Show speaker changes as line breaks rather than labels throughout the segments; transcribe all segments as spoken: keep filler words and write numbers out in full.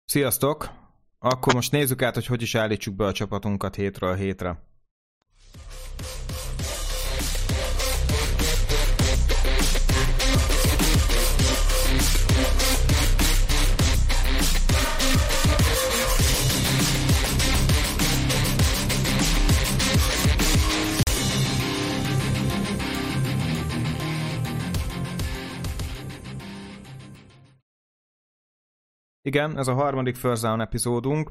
Sziasztok! Akkor most nézzük át, hogy hogy is állítsuk be a csapatunkat hétről hétre. Igen, ez a harmadik First Down epizódunk.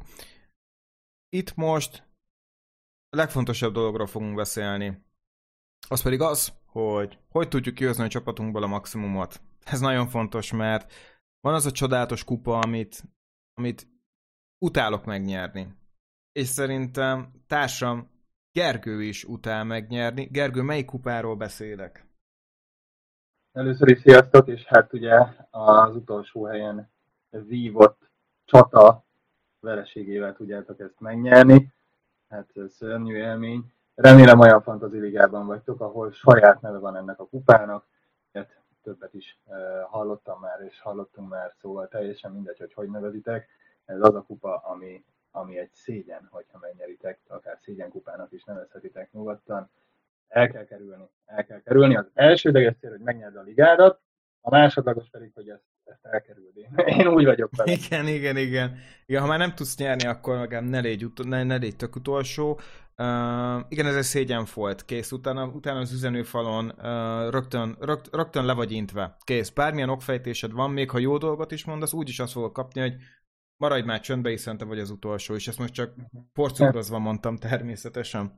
Itt most a legfontosabb dologról fogunk beszélni. Az pedig az, hogy hogy tudjuk kihozni a csapatunkból a maximumot. Ez nagyon fontos, mert van az a csodálatos kupa, amit, amit utálok megnyerni. És szerintem társam Gergő is utál megnyerni. Gergő, melyik kupáról beszélek?
Először is sziasztok, és hát ugye az utolsó helyen vívott csata vereségével tudjátok ezt megnyerni. Hát szörnyű élmény. Remélem olyan fantasy ligában vagytok, ahol saját neve van ennek a kupának. Hát többet is hallottam már, és hallottunk már, szóval teljesen mindegy, hogy hogy nevezitek. Ez az a kupa, ami, ami egy szégyen, hogyha megnyeritek, akár szégyenkupának is nevezhetitek nyugodtan. El kell kerülni, el kell kerülni. Az elsődleges cél, hogy megnyerd a ligádat, a másodlagos pedig, hogy ezt, ezt elkerüld. Én úgy vagyok vele.
Igen, igen, igen. Igen, ha már nem tudsz nyerni, akkor legalább ne légy, ut- ne, ne légy tök utolsó. Uh, igen, ez egy szégyen volt. Kész, utána, utána az üzenőfalon uh, rögtön, rögt, rögtön le vagy intve. Kész, bármilyen okfejtésed van, még ha jó dolgot is mondasz, úgyis azt fogod kapni, hogy maradj már csöndbe, hiszen te vagy az utolsó, és ezt most csak porcukrozva mondtam természetesen.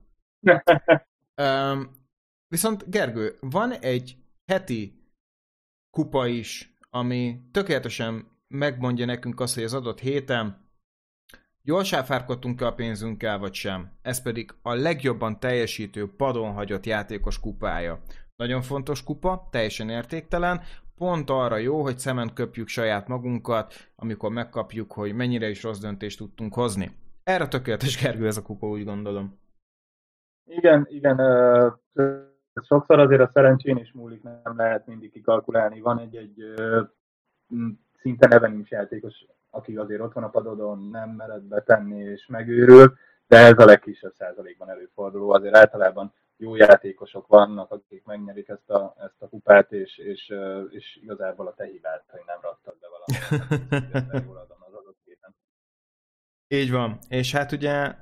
Um, viszont Gergő, van egy heti kupa is, ami tökéletesen megmondja nekünk azt, hogy az adott héten jól sáfárkodtunk-e a pénzünkkel, vagy sem. Ez pedig a legjobban teljesítő padon hagyott játékos kupája. Nagyon fontos kupa, teljesen értéktelen, pont arra jó, hogy szemen köpjük saját magunkat, amikor megkapjuk, hogy mennyire is rossz döntést tudtunk hozni. Erre tökéletes, Gergő, ez a kupa, úgy gondolom.
Igen, igen, uh, sokszor azért a szerencsén is múlik, nem lehet mindig kikalkulálni. Van egy-egy uh, szinte neve nincs játékos, aki azért ott van a padodon, nem mered betenni és megőrül, de ez a legkisebb százalékban előforduló. Azért általában jó játékosok vannak, akik megnyerik ezt a, ezt a kupát, és, és, uh, és igazából a te hibád, hogy nem raktad be valamit. Jól adom az adott héten.
Így van, és hát ugye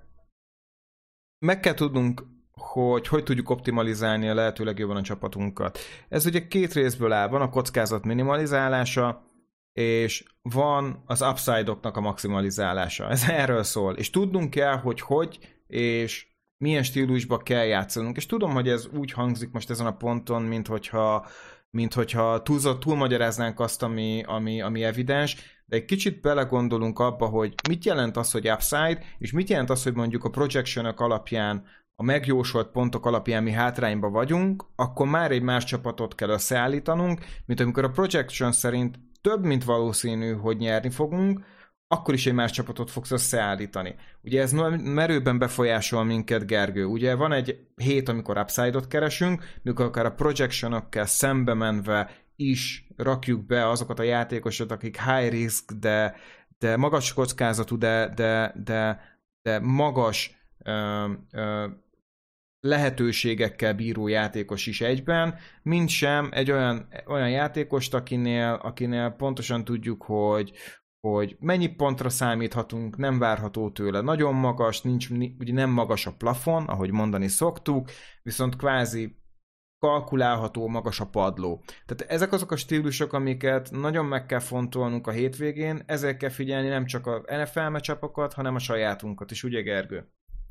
meg kell tudnunk, hogy hogy tudjuk optimalizálni a lehető legjobban a csapatunkat. Ez ugye két részből áll, van a kockázat minimalizálása, és van az upside-oknak a maximalizálása. Ez erről szól. És tudnunk kell, hogy hogy, és milyen stílusba kell játszanunk. És tudom, hogy ez úgy hangzik most ezen a ponton, mint hogyha, mint hogyha túlzott, túlmagyaráznánk azt, ami, ami, ami evidens, de egy kicsit belegondolunk abba, hogy mit jelent az, hogy upside, és mit jelent az, hogy mondjuk a projectionok alapján, a megjósolt pontok alapján mi hátrányba vagyunk, akkor már egy más csapatot kell összeállítanunk, mint amikor a projection szerint több, mint valószínű, hogy nyerni fogunk, akkor is egy más csapatot fogsz összeállítani. Ugye ez merőben befolyásol minket, Gergő. Ugye van egy hét, amikor upside-ot keresünk, mikor akár a projectionokkel szembe menve is rakjuk be azokat a játékosokat, akik high risk, de, de magas kockázatú, de, de, de, de magas ö, ö, lehetőségekkel bíró játékos is egyben, mint sem egy olyan, olyan játékost, akinél, akinél pontosan tudjuk, hogy, hogy mennyi pontra számíthatunk, nem várható tőle nagyon magas, nincs, ugye nem magas a plafon, ahogy mondani szoktuk, viszont kvázi kalkulálható, magas a padló. Tehát ezek azok a stílusok, amiket nagyon meg kell fontolnunk a hétvégén, ezért kell figyelni nem csak a en ef el meccsapokat, hanem a sajátunkat is, ugye Gergő?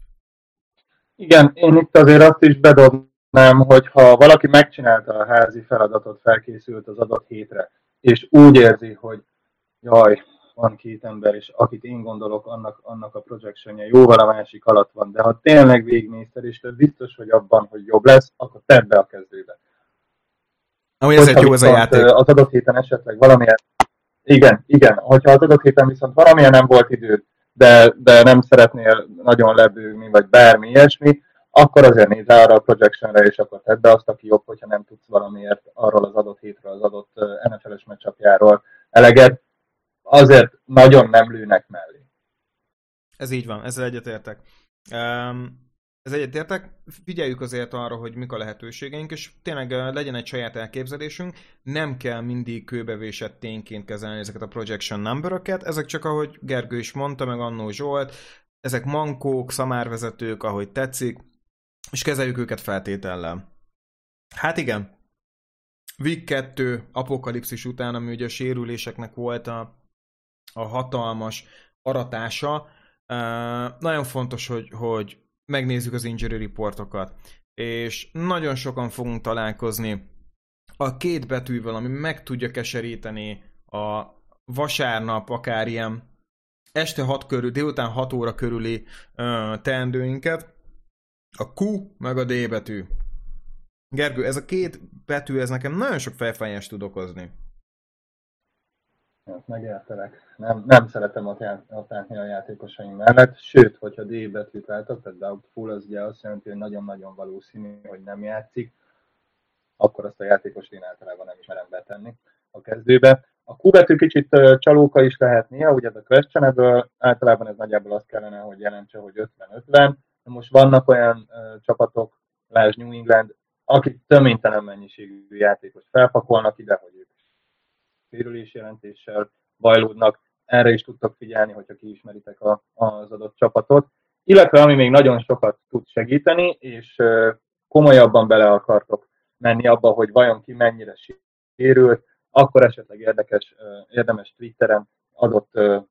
Igen, én itt azért azt is bedobnám, hogy ha valaki megcsinálta a házi feladatot, felkészült az adott hétre, és úgy érzi, hogy jaj, van két ember, és akit én gondolok, annak, annak a projectionje jóval a másik alatt van, de ha tényleg végignézted, és te biztos vagy abban, hogy jobb lesz, akkor tedd be a kezdőbe.
Ami ezért jó ez a játék.
Az adott héten esetleg valamilyen... Igen, igen, hogyha az adott héten viszont valamilyen nem volt időd, de, de nem szeretnél nagyon lebőgni, vagy bármi ilyesmi, akkor azért nézz arra a projectionre, és akkor tedd be azt, aki jobb, hogyha nem tudsz valamiért arról az adott hétről, az adott en ef el-es meccsapjáról eleget. azért nagyon nem lőnek mellé.
Ez így van, ezzel egyetértek. Um, ez egyetértek, figyeljük azért arra, hogy mik a lehetőségeink, és tényleg legyen egy saját elképzelésünk, nem kell mindig kőbevésett tényként kezelni ezeket a projection number-öket, ezek csak, ahogy Gergő is mondta, meg annó Zsolt, ezek mankók, szamárvezetők, ahogy tetszik, és kezeljük őket feltétellel. Hát igen, Week kettő apokalipszis után, ami ugye a sérüléseknek volt a, a hatalmas aratása, uh, nagyon fontos, hogy, hogy megnézzük az injury reportokat, és nagyon sokan fogunk találkozni a két betűvel, ami meg tudja keseríteni a vasárnap, akár ilyen este hat körül, délután hat óra körüli uh, teendőinket, a Q meg a D betű. Gergő, ez a két betű, ez nekem nagyon sok fejfájást tud okozni.
Ezt megértelek. Nem, nem szeretem ott látni a játékosaim mellett, sőt, hogyha D betűt látok, tehát doubtful, az ugye azt jelenti, hogy nagyon-nagyon valószínű, hogy nem játszik, akkor azt a játékos én általában nem is merem betenni a kezdőbe. A Q betű kicsit csalóka is lehet néha, ugye ez a questionable, általában ez nagyjából azt kellene, hogy jelentse, hogy ötven-ötven. Most vannak olyan uh, csapatok, lásd New England, akik töménytelen mennyiségű játékos felpakolnak ide, hogy ők sérülés jelentéssel bajlódnak. Erre is tudtok figyelni, hogyha kiismeritek a, az adott csapatot. Illetve ami még nagyon sokat tud segíteni, és uh, komolyabban bele akartok menni abba, hogy vajon ki mennyire sérült, akkor esetleg érdekes, érdemes Twitteren adott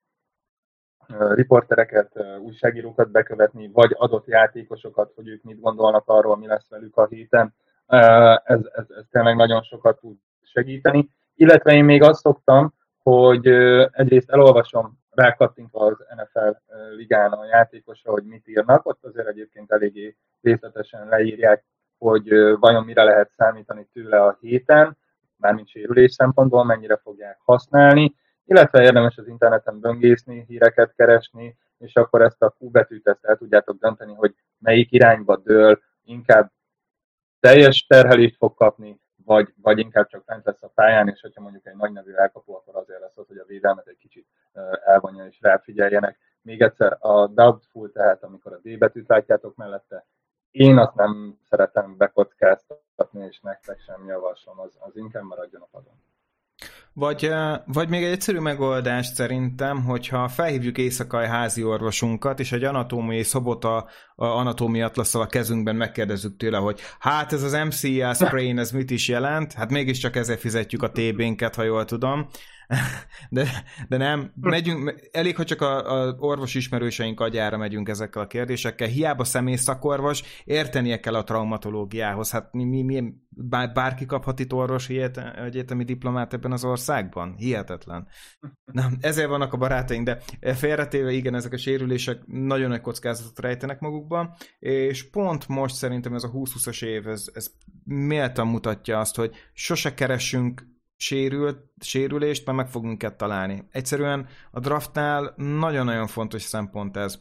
riportereket, újságírókat bekövetni, vagy adott játékosokat, hogy ők mit gondolnak arról, mi lesz velük a héten. Ez, ez, ez tényleg nagyon sokat tud segíteni. Illetve én még azt szoktam, hogy egyrészt elolvasom, rákattintva az en ef el ligán a játékosra, hogy mit írnak, ott azért egyébként eléggé részletesen leírják, hogy vajon mire lehet számítani tőle a héten, mármint sérülés szempontból, mennyire fogják használni, illetve érdemes az interneten böngészni, híreket keresni, és akkor ezt a Q betűt ezt el tudjátok dönteni, hogy melyik irányba dől, inkább teljes terhelést fog kapni, vagy, vagy inkább csak fent lesz a pályán, és hogyha mondjuk egy nagy nevű elkapó, akkor azért lesz az, hogy a védelmet egy kicsit elvonja és ráfigyeljenek. Még egyszer a doubtful, tehát amikor a D betűt látjátok mellette, én azt nem szeretem bekockáztatni, és nektek sem javaslom, az, az inkább maradjon a padon.
Vagy, vagy még egy egyszerű megoldás szerintem, hogyha felhívjuk éjszakai házi orvosunkat, és egy anatómiai szobota anatómia atlasszal a kezünkben megkérdezzük tőle, hogy hát ez az em cé á sprain, ez mit is jelent? Hát mégiscsak ezzel fizetjük a té bénket, ha jól tudom. De, de nem, megyünk, elég, hogy csak a, a orvos ismerőseink agyára megyünk ezekkel a kérdésekkel. Hiába szemész szakorvos, értenie kell a traumatológiához. Hát mi, mi, mi bár, bárki kaphat itt orvosi egyetemi diplomát ebben az országban? Hihetetlen. Na, ezért vannak a barátaink, de félretéve igen, ezek a sérülések nagyon nagy kockázatot rejtenek magukban, és pont most szerintem ez a húsz-húszas év, ez, ez méltan mutatja azt, hogy sose keressünk sérült, sérülést, mert meg fogunk minket találni. Egyszerűen a draftnál nagyon-nagyon fontos szempont ez.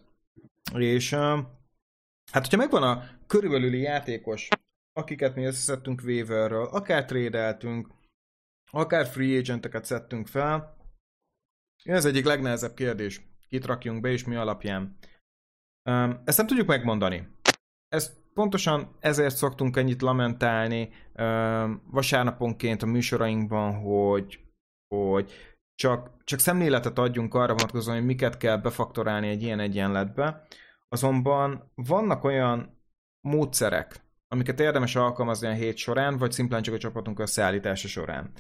És hát, hogyha megvan a körülbelüli játékos, akiket mi összeszedtünk waiverről, akár trédeltünk, akár free agenteket szedtünk fel, ez egyik legnehezebb kérdés. Kit rakjunk be, és mi alapján. Ezt nem tudjuk megmondani. Ezt pontosan ezért szoktunk ennyit lamentálni vasárnaponként a műsorainkban, hogy, hogy csak, csak szemléletet adjunk arra vonatkozóan, hogy miket kell befaktorálni egy ilyen egyenletbe. Azonban vannak olyan módszerek, amiket érdemes alkalmazni a hét során, vagy szimplán csak a csapatunk összeállítása során.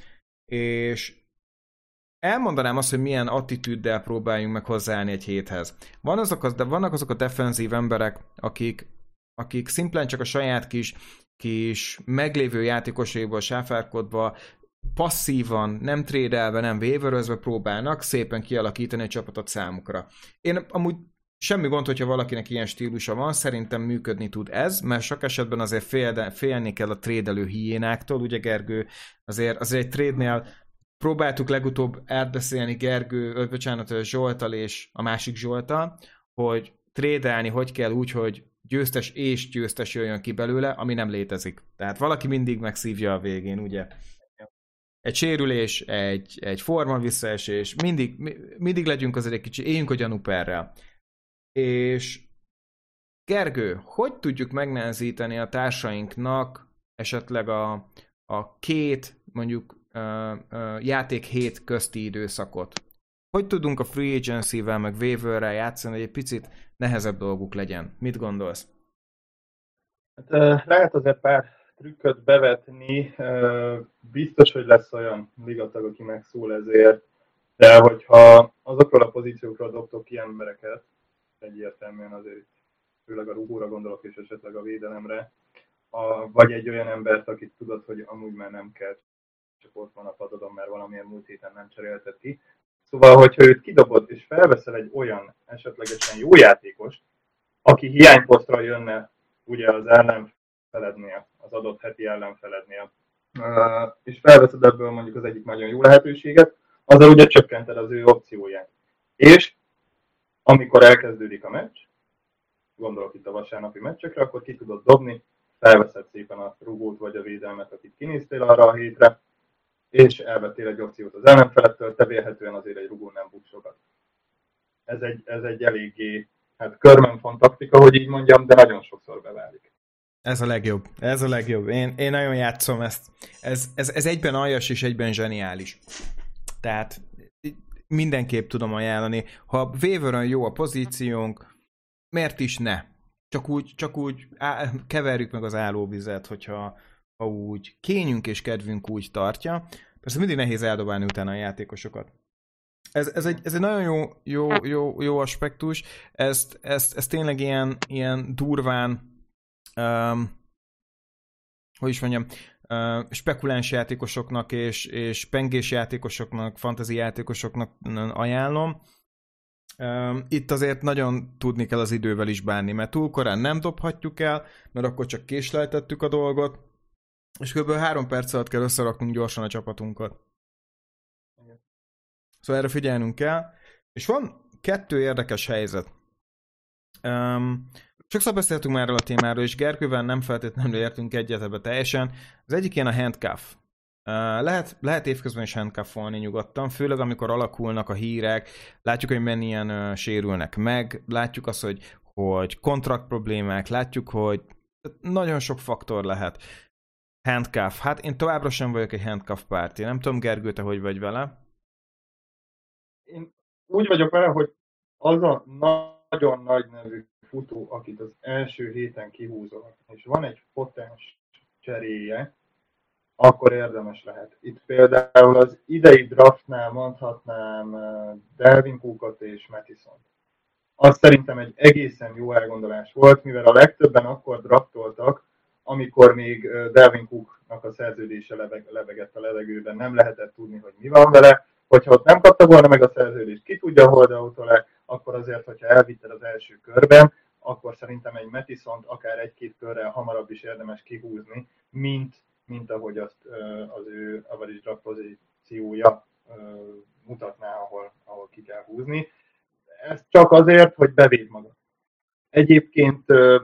És elmondanám azt, hogy milyen attitűddel próbáljunk meg hozzáállni egy héthez. Van azok az, de vannak azok a defenzív emberek, akik akik szimplán csak a saját kis, kis meglévő játékosaiból sáfárkodva, passzívan, nem trédelve, nem waiverözve próbálnak szépen kialakítani egy csapatot számukra. Én amúgy semmi gond, hogyha valakinek ilyen stílusa van, szerintem működni tud ez, mert sok esetben azért fél, félni kell a trédelő hiénáktól, ugye Gergő, azért, azért egy trade-nél próbáltuk legutóbb átbeszélni Gergő, bocsánat, Zsoltal és a másik Zsoltal, hogy trédelni hogy kell úgy, hogy győztes és győztes jöjjön ki belőle, ami nem létezik. Tehát valaki mindig megszívja a végén, ugye? egy sérülés, egy, egy forma visszaesés, mindig, mindig legyünk azért egy kicsi, éljünk a gyanúperrel. És Gergő, hogy tudjuk megnehezíteni a társainknak esetleg a, a két, mondjuk uh, uh, játék hét közti időszakot? Hogy tudunk a free agency-vel meg waiver-rel játszani, hogy egy picit nehezebb dolguk legyen? Mit gondolsz?
Hát, uh, lehet azért pár trükköt bevetni, uh, biztos, hogy lesz olyan ligatag, aki megszól ezért, de hogyha azokról a pozíciókról dobtok ki embereket, egyértelműen azért főleg a rugóra gondolok, és esetleg a védelemre, a, vagy egy olyan embert, akit tudod, hogy amúgy már nem kell, csak ott van a padodon, mert valamilyen múlt héten nem cserélted ki. Szóval, hogyha őt kidobod, és felveszel egy olyan esetlegesen jó játékost, aki hiányposztra jönne ugye az ellenfelednél, az adott heti ellenfelednél, és felveszed ebből mondjuk az egyik nagyon jó lehetőséget, azzal ugye csökkented az ő opcióját. És amikor elkezdődik a meccs, gondolok itt a vasárnapi meccsekre, akkor ki tudod dobni, felveszed szépen a rugót vagy a védelmet, akit kinéztél arra a hétre, és elvettél egy opciót az ellenfelettől, te vélhetően azért egy rugó nem buksz sokat. Ez egy, ez egy eléggé, hát körmenfon taktika, hogy így mondjam, de nagyon sokszor beválik.
Ez a legjobb, ez a legjobb. Én, én nagyon játszom ezt. Ez, ez, ez egyben aljas és egyben zseniális. Tehát mindenképp tudom ajánlani. Ha waiveron jó a pozíciónk, miért is ne? Csak úgy, csak úgy á, keverjük meg az állóvizet, hogyha ha úgy kényünk és kedvünk úgy tartja. Persze mindig nehéz eldobálni utána a játékosokat. Ez, ez, egy, ez egy nagyon jó, jó, jó, jó aspektus. Ezt, ezt, ezt tényleg ilyen, ilyen durván um, hogy is mondjam, uh, spekuláns játékosoknak és, és pengés játékosoknak, fantasy játékosoknak ajánlom. Um, itt azért nagyon tudni kell az idővel is bánni, mert túl korán nem dobhatjuk el, mert akkor csak késleltettük a dolgot, és kb. három perc alatt kell összeraknunk gyorsan a csapatunkat. Igen. Szóval erre figyelnünk kell. És van kettő érdekes helyzet. Um, sokszor beszéltünk már erről a témáról, és Gergővel nem feltétlenül értünk egyet ebbe teljesen. Az egyik ilyen a handcuff. Uh, lehet, lehet évközben is handcuffolni nyugodtan, főleg amikor alakulnak a hírek, látjuk, hogy mennyien uh, sérülnek meg, látjuk azt, hogy, hogy kontrakt problémák, látjuk, hogy nagyon sok faktor lehet. Handcuff. Hát én továbbra sem vagyok egy handcuff párti. Nem tudom, Gergő, te hogy vagy vele?
Én úgy vagyok vele, hogy az a nagyon nagy nevű futó, akit az első héten kihúzol, és van egy potens cseréje, akkor érdemes lehet. Itt például az idei draftnál mondhatnám Dalvin Cookot és Mattison-t. Az szerintem egy egészen jó elgondolás volt, mivel a legtöbben akkor draftoltak, amikor még Dalvin Cooknak a szerződése lebegett a levegőben, nem lehetett tudni, hogy mi van vele. Hogyha ott nem kapta volna meg a szerződést, ki tudja, hold out-ol-e, akkor azért, hogyha elvitted az első körben, akkor szerintem egy Mattison-t akár egy-két körrel hamarabb is érdemes kihúzni, mint mint ahogy azt az ő average draft pozíciója mutatná, ahol, ahol ki kell húzni. Ez csak azért, hogy bevéd maga. Egyébként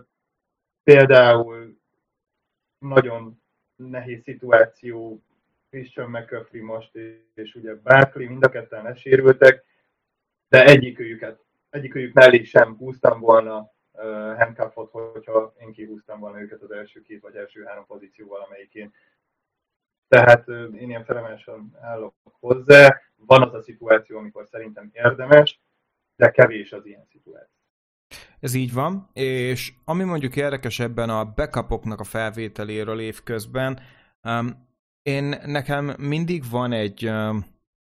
például nagyon nehéz szituáció, Christian McCaffrey most, és ugye Barkley, mind a ketten lesérültek, de egyikőjüket, egyikőjük mellé sem húztam volna Uh, handcuffot, hogyha én kihúztam volna őket az első két vagy első három pozíció valamelyikén. Tehát uh, én ilyen felemelsen állok hozzá. Van az a szituáció, amikor szerintem érdemes, de kevés az ilyen szituáció.
Ez így van, és ami mondjuk érdekes ebben a backupoknak a felvételéről évközben, um, én nekem mindig van egy um,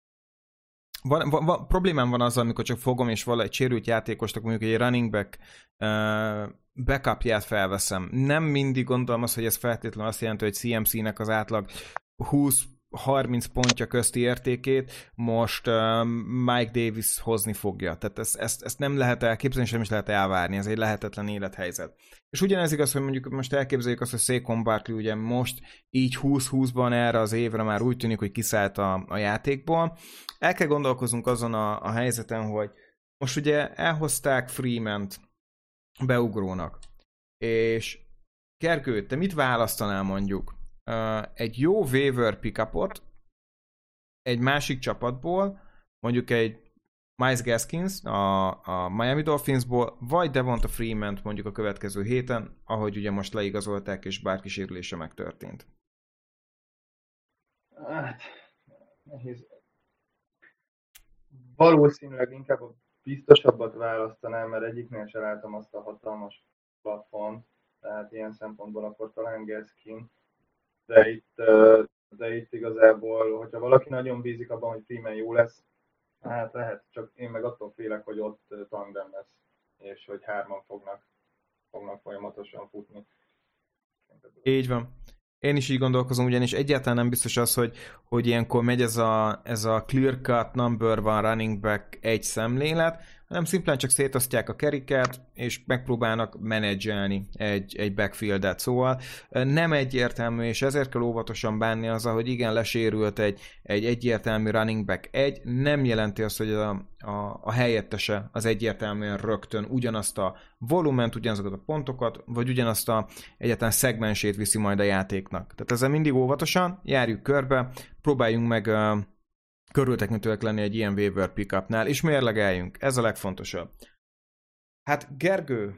Van, van, van, problémám van azzal, amikor csak fogom, és vala egy sérült játékosnak, mondjuk egy running back uh, backupját felveszem. Nem mindig gondolom azt, hogy ez feltétlenül azt jelenti, hogy cé em cé-nek az átlag húsz-harminc pontja közti értékét most uh, Mike Davis hozni fogja. Tehát ezt, ezt, ezt nem lehet elképzelni, és nem is lehet elvárni. Ez egy lehetetlen élethelyzet. És ugyanez igaz, hogy mondjuk most elképzeljük azt, hogy Saquon Barkley ugye most így húsz-húszban erre az évre már úgy tűnik, hogy kiszállt a, a játékból. El kell gondolkozunk azon a, a helyzeten, hogy most ugye elhozták Freeman-t beugrónak. És Gergő, te mit választanál mondjuk? Uh, egy jó waiver pickupot, egy másik csapatból, mondjuk egy Miles Gaskins a, a Miami Dolphinsból, vagy Devonta Freeman mondjuk a következő héten, ahogy ugye most leigazolták, és bárki sérülése megtörtént.
Hát, nehéz. Valószínűleg inkább a biztosabbat választanám, mert egyiknél sem láttam azt a hatalmas plafont, tehát ilyen szempontból akkor talán Gaskin, de itt, de itt igazából, hogyha valaki nagyon bízik abban, hogy Freeman jó lesz, hát lehet, csak én meg attól félek, hogy ott tandem lesz, és hogy hárman fognak, fognak folyamatosan futni.
Így van. Én is így gondolkozom, ugyanis egyáltalán nem biztos az, hogy, hogy ilyenkor megy ez a, ez a clear cut number one running back egy szemlélet, hanem szimplán csak szétosztják a keriket, és megpróbálnak menedzselni egy, egy backfieldet. Szóval nem egyértelmű, és ezért kell óvatosan bánni azzal, hogy igen, lesérült egy, egy egyértelmű running back egy, nem jelenti azt, hogy a, a, a helyettese az egyértelműen rögtön ugyanazt a volument, ugyanazokat a pontokat, vagy ugyanazt a egyáltalán szegmensét viszi majd a játéknak. Tehát ezzel mindig óvatosan, járjuk körbe, próbáljunk meg uh, körültekintőek lenni egy ilyen waiver pickupnál, és mérlegeljünk. Ez a legfontosabb. Hát Gergő,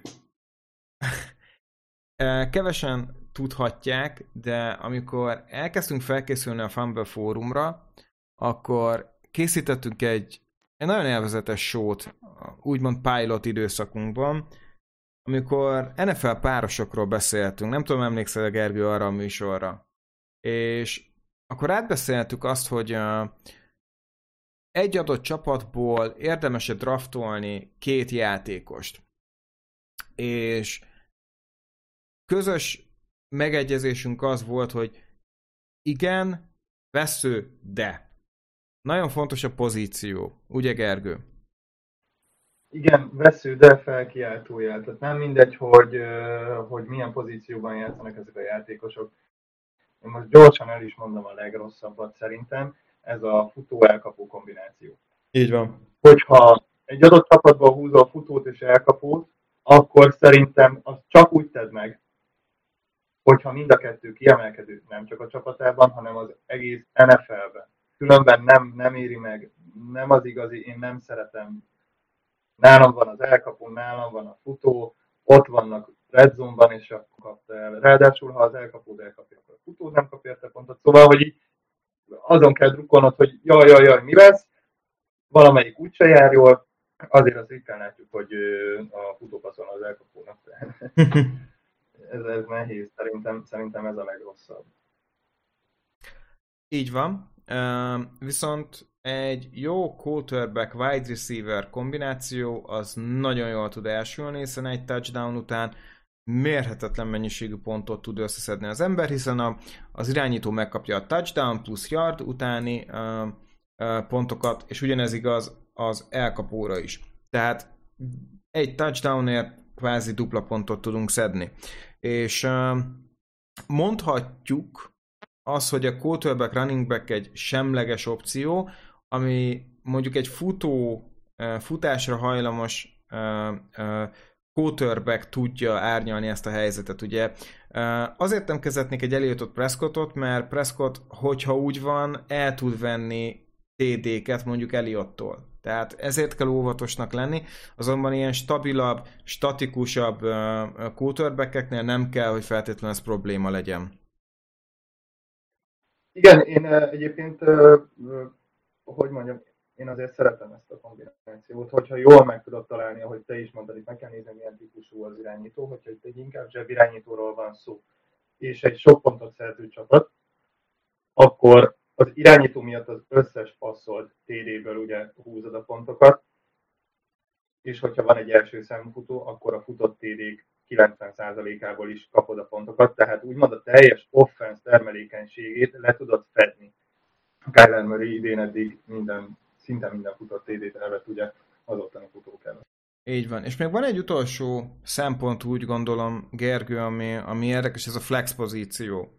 kevesen tudhatják, de amikor elkezdtünk felkészülni a Fumble fórumra, akkor készítettünk egy, egy nagyon élvezetes show-t, úgymond pilot időszakunkban, amikor en ef el párosokról beszéltünk. Nem tudom, emlékszel, Gergő, arra a műsorra. És akkor átbeszéltük azt, hogy uh, egy adott csapatból érdemes-e draftolni két játékost. És közös megegyezésünk az volt, hogy igen, vesző, de. Nagyon fontos a pozíció. Ugye, Gergő?
Igen, vesző, de felkiáltójel. Tehát nem mindegy, hogy, hogy milyen pozícióban játszanak ezek a játékosok. Én most gyorsan el is mondom a legrosszabbat szerintem. Ez a futó-elkapó kombináció.
Így van.
Hogyha egy adott csapatban húzol futót és elkapót, akkor szerintem azt csak úgy tedd meg, hogyha mind a kettő kiemelkedő, nem csak a csapatában, hanem az egész en ef el-ben. Különben nem, nem éri meg, nem az igazi, én nem szeretem. Nálam van az elkapó, nálam van a futó, ott vannak red zone-ban, és akkor kapta el. Ráadásul, ha az elkapód elkapja, akkor a futó nem kap érte pontot. Szóval, hogy így azon kell drukkolnod, hogy jaj, jaj, jaj, mi lesz, valamelyik úgyse jár jól, azért azt ritkán látjuk, hogy a futó passzol az elkapónak. ez, ez nehéz, szerintem, szerintem ez a legrosszabb.
Így van. Uh, viszont egy jó quarterback wide receiver kombináció az nagyon jól tud elsülni, hiszen egy touchdown után mérhetetlen mennyiségű pontot tud összeszedni az ember, hiszen a, az irányító megkapja a touchdown plusz yard utáni uh, uh, pontokat, és ugyanez igaz az elkapóra is. Tehát egy touchdownért kvázi dupla pontot tudunk szedni. És uh, mondhatjuk az, hogy a quarterback running back egy semleges opció, ami mondjuk egy futó, uh, futásra hajlamos uh, uh, quarterback tudja árnyalni ezt a helyzetet, ugye. Azért nem kezdetnék egy Elliotot Prescottot, mert Prescott, hogyha úgy van, el tud venni té dé-ket mondjuk Elliottól. Tehát ezért kell óvatosnak lenni, azonban ilyen stabilabb, statikusabb quarterbackeknél nem kell, hogy feltétlenül ez probléma legyen.
Igen, én egyébként, hogy mondjam, én azért szeretem ezt a kombinációt, hogyha jól meg tudod találni, ahogy te is mondtad, itt meg kell nézni, milyen típusú az irányító, hogyha itt egy inkább zsebirányítóról van szó, és egy sok pontot szerző csapat, akkor az irányító miatt az összes passzolt té dé-ből ugye húzod a pontokat, és hogyha van egy első számú futó, akkor a futott té dé-k kilencven százalékából is kapod a pontokat, tehát úgymond a teljes offense termelékenységét le tudod fedni. Kyler Murray idén eddig minden, szinte minden futott té dé-t elvett ugye az ottani futók előtt.
Így van. És még van egy utolsó szempont, úgy gondolom, Gergő, ami, ami érdekes, ez a flex pozíció.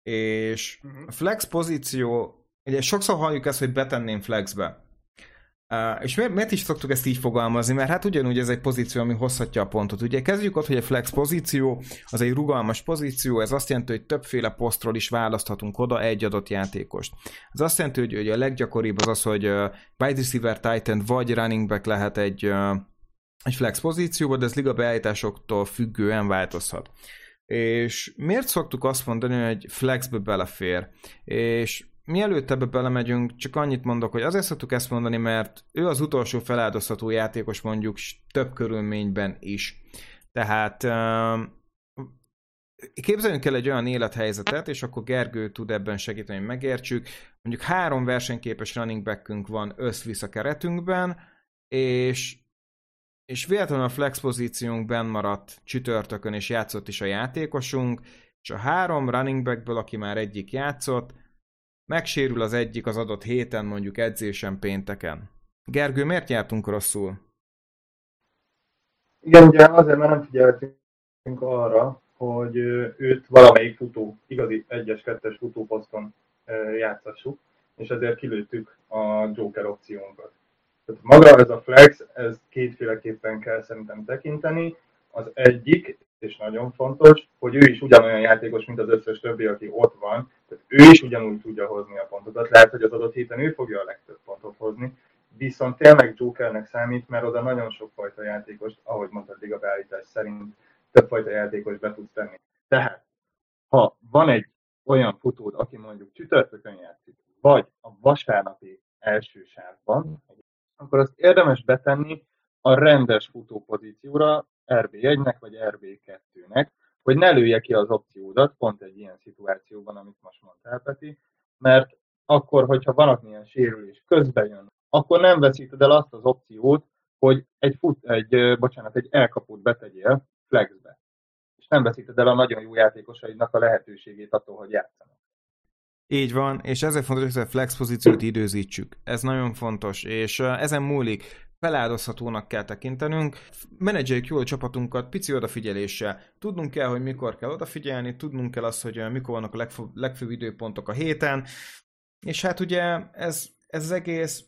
És uh-huh. a flex pozíció, ugye sokszor halljuk ezt, hogy betenném flexbe. Uh, és miért, miért is szoktuk ezt így fogalmazni? Mert hát ugyanúgy ez egy pozíció, ami hozhatja a pontot. Ugye kezdjük ott, hogy egy flex pozíció, az egy rugalmas pozíció, ez azt jelenti, hogy többféle posztról is választhatunk oda egy adott játékost. Ez azt jelenti, hogy, hogy a leggyakoribb az az, hogy uh, wide receiver, tight end vagy running back lehet egy, uh, egy flex pozícióban, de ez liga beállításoktól függően változhat. És miért szoktuk azt mondani, hogy flexbe belefér? És mielőtt ebbe belemegyünk, csak annyit mondok, hogy azért szoktuk ezt mondani, mert ő az utolsó feláldozható játékos mondjuk több körülményben is. Tehát képzeljünk el egy olyan élethelyzetet, és akkor Gergő tud ebben segíteni, hogy megértsük. Mondjuk három versenyképes running backünk van összvisz a keretünkben, és és véletlenül a flex pozíciónk benn maradt csütörtökön, és játszott is a játékosunk, és a három running backből, aki már egyik játszott, megsérül az egyik az adott héten, mondjuk edzésen pénteken. Gergő, miért jártunk rosszul?
Igen, ugye azért, mert nem figyeltünk arra, hogy őt valamelyik futó, igazi egyes kettes futóposzton játszassuk, és ezért kilőttük a Joker opciónkat. Tehát maga ez a flex, ez kétféleképpen kell szerintem tekinteni. Az egyik, és nagyon fontos, hogy ő is ugyanolyan játékos, mint az összes többi, aki ott van, tehát ő is ugyanúgy tudja hozni a pontokat. Lehet, hogy az adott héten ő fogja a legtöbb pontot hozni, viszont tényleg Jokernek számít, mert oda nagyon sokfajta játékost, ahogy mondtad, liga beállítás szerint többfajta játékos be tudsz tenni. Tehát, ha van egy olyan futód, aki mondjuk csütörtökön játszik, vagy a vasárnapi első sávban, akkor azt érdemes betenni a rendes futópozícióra er bé egynek vagy er bé kettőnek, hogy ne lője ki az opciódat, pont egy ilyen szituációban, amit most mondtál, Peti, mert akkor, hogyha valamilyen sérülés közben jön, akkor nem veszíted el azt az opciót, hogy egy, fut, egy, bocsánat, egy elkapót betegyél flexbe. És nem veszíted el a nagyon jó játékosaidnak a lehetőségét attól, hogy játszanak.
Így van, és ezért fontos, hogy a flex pozíciót időzítsük. Ez nagyon fontos, és ezen múlik. Feláldozhatónak kell tekintenünk. Menedzseljük jól a csapatunkat pici odafigyeléssel. Tudnunk kell, hogy mikor kell odafigyelni, tudnunk kell azt, hogy mikor vannak a legfő, legfőbb időpontok a héten, és hát ugye ez, ez az egész,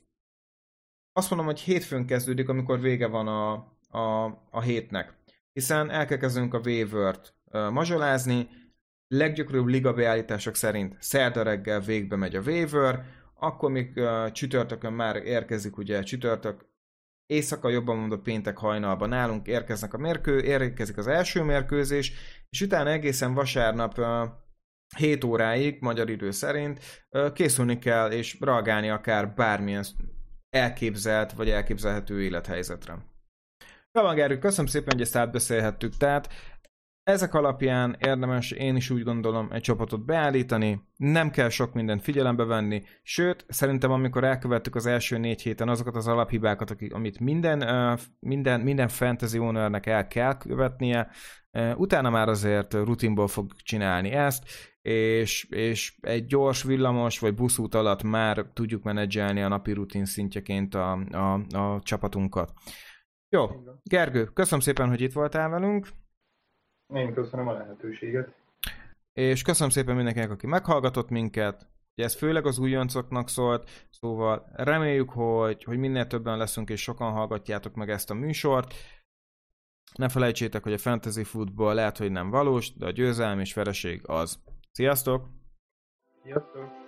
azt mondom, hogy hétfőn kezdődik, amikor vége van a, a, a hétnek. Hiszen el kell kezdenünk a waivert uh, mazsolázni, leggyakoribb liga beállítások szerint szerda reggel végbe megy a waiver, akkor még uh, csütörtökön már érkezik, ugye csütörtök éjszaka, jobban mondott péntek hajnalban nálunk érkeznek a mérkő, érkezik az első mérkőzés, és utána egészen vasárnap uh, hét óráig, magyar idő szerint uh, készülni kell és reagálni akár bármilyen elképzelt vagy elképzelhető élethelyzetre. Jó van, Gergő, köszönöm szépen, hogy ezt átbeszélhettük, tehát ezek alapján érdemes, én is úgy gondolom, egy csapatot beállítani, nem kell sok mindent figyelembe venni, sőt, szerintem amikor elkövettük az első négy héten azokat az alaphibákat, amit minden, minden, minden fantasy ownernek el kell követnie, utána már azért rutinból fog csinálni ezt, és, és egy gyors villamos vagy buszút alatt már tudjuk menedzselni a napi rutin szintjeként a, a, a csapatunkat. Jó, Gergő, köszönöm szépen, hogy itt voltál velünk.
Én köszönöm a lehetőséget.
És köszönöm szépen mindenkinek, aki meghallgatott minket. Ugye ez főleg az újoncoknak szólt, szóval reméljük, hogy, hogy minél többen leszünk, és sokan hallgatjátok meg ezt a műsort. Ne felejtsétek, hogy a fantasy football lehet, hogy nem valós, de a győzelem és vereség az. Sziasztok!
Sziasztok!